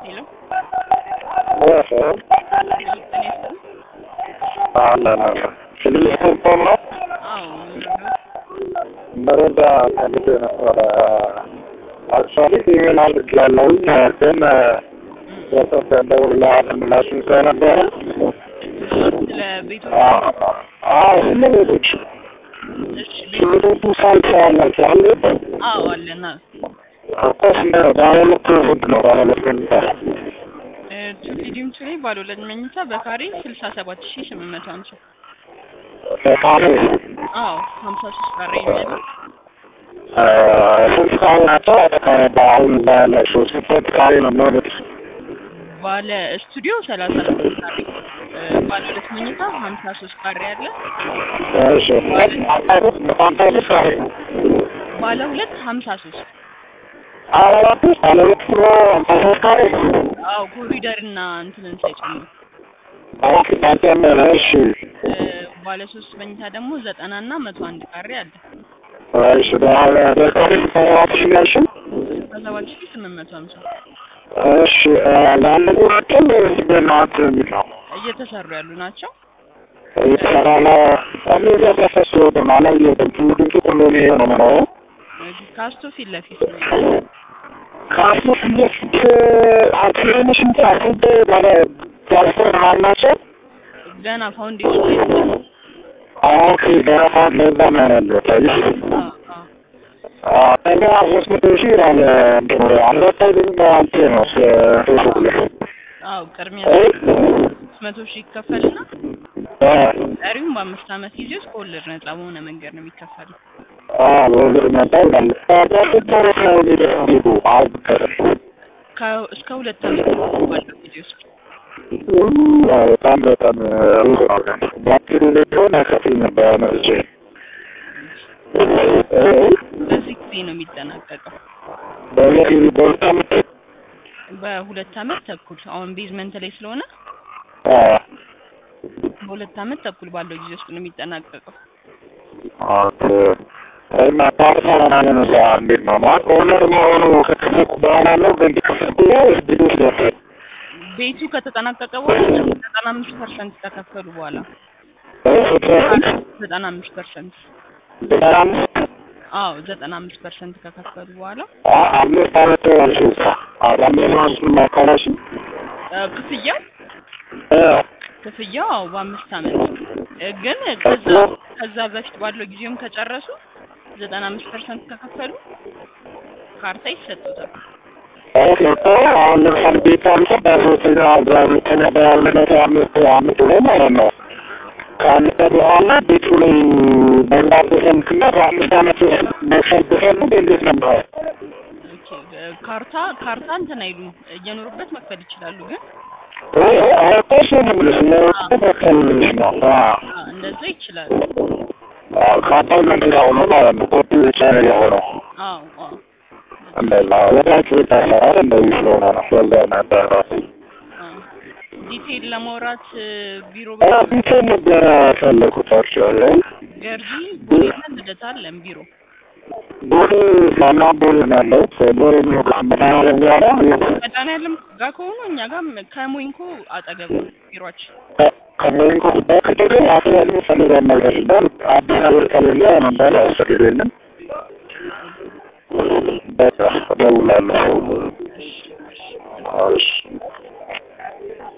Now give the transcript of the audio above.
Hello? Yes, sir. Hello, Vanessa? No. Citizen phone, Oh, no. Maroda, actually, even on the channel, then, what of the last national senator? ለቤቶች ልጆች ቤቶቹ ሳልቻላቸው አዎ አለና ኮስ ባለሁለት ውድ ነው ባለሁለት መኝታ ቱሊዲም ቱሊ ባለ ሁለት መኝታ በካሬ 67850 በካሬ አዎ 53 ካሬ የሚያለው ስንት ካሬ ናቸው? በአሁን ባለ ሶስት ካሬ ነው የሚሆኑት። ባለ ስቱዲዮ 34 ካሬ ባለ ሁለት መኝታ 53 ካሬ አለ። እሺ ባለ ሁለት 53 ካሬ አዎ ኮሪደር እና እንትንን ሳይጨምር እሺ ባለ ሶስት መኝታ ደግሞ 90 እና 101 ካሬ አለ። እሺ በካሬ 7850 እሺ ለአንዱ ናቸው በናት የሚለው እየተሰሩ ያሉ ናቸው። እየተሰራ ነው። እነዚያ ተፈስሮ በማለት የድምፁ ኮሎኒ ነው። ካስቶ ፊት ለፊት ነው። ካስቶ ፊት ለፊት አትሌሽን ታቁት ማለት ያስተማር ናቸው። ገና ፋውንዴሽን ኦኬ ገና ለዛ ነው ታዲያ አዎ 300,000 ይላል አንዳንድ አንተ ነው አዎ ቅድሚያ 300,000 ይከፈልና ቀሪውን በ5 አመት ጊዜ ውስጥ ከወለድ ነፃ በሆነ መንገድ ነው የሚከፈለው። ወለድ ነፃ ይላል እስከ 2 አመት ባለው ጊዜ ውስጥ በጣም ባትሪ ሊሆን ከፍል ነበር ማለት በዚህ ጊዜ ነው የሚጠናቀቀው። በሁለት አመት ተኩል አሁን ቤዝመንት ላይ ስለሆነ በሁለት አመት ተኩል ባለው ጊዜ ውስጥ ነው የሚጠናቀቀው። እና ታርሳና ነው እንዴት ነው ማለት ነው ከተጠናቀቀ በኋላ ነው ቤቱ ከተጠናቀቀ በኋላ 95% ተከፈሉ በኋላ 95% አዎ 95% ከከፈሉ በኋላ አምስት አመት ክፍያው በ5 አመት ግን ከዛ በፊት ባለው ጊዜም ከጨረሱ 95% ከከፈሉ ካርታ ይሰጡታል። አሁን ለምሳሌ ቤት በሶስተኛ ማለት ነው ከአመት በኋላ ቤቱ ላይ በእንዳትሰምክና በ5 አመት መሸብሰሉ እንዴት ነበር? ካርታ እንትን አይሉም እየኖሩበት መክፈል ይችላሉ። ግን እንደዛ ይችላሉ። ካርታው እንደዛው ነው ማለት ነው። ኮፒ ብቻ ነው የሆነው። አዎ እንደዛ ወዳችሁ ታሰራለ እንደዚህ ስለሆነ ነው ነበር ዲቴል ለማውራት ቢሮ ዲቴል ነበር ፈለኩት አክቹዋሊ ገርጂ ቦሌና ልደታ አለን ቢሮ ቦሌ ማናቦል ነው ቦሌ ነው መድኃኒዓለም ጋር ከሆኑ እኛ ጋር ከሞይንኮ አጠገብ ነው ቢሮአችን። ከሞይንኮ ከደገ አፍያሉ ፈልገን ነገር ይላል አዲስ አበባ ከሌለ ነበር ያሰግደልን በቃ ደውላለሁ። እሺ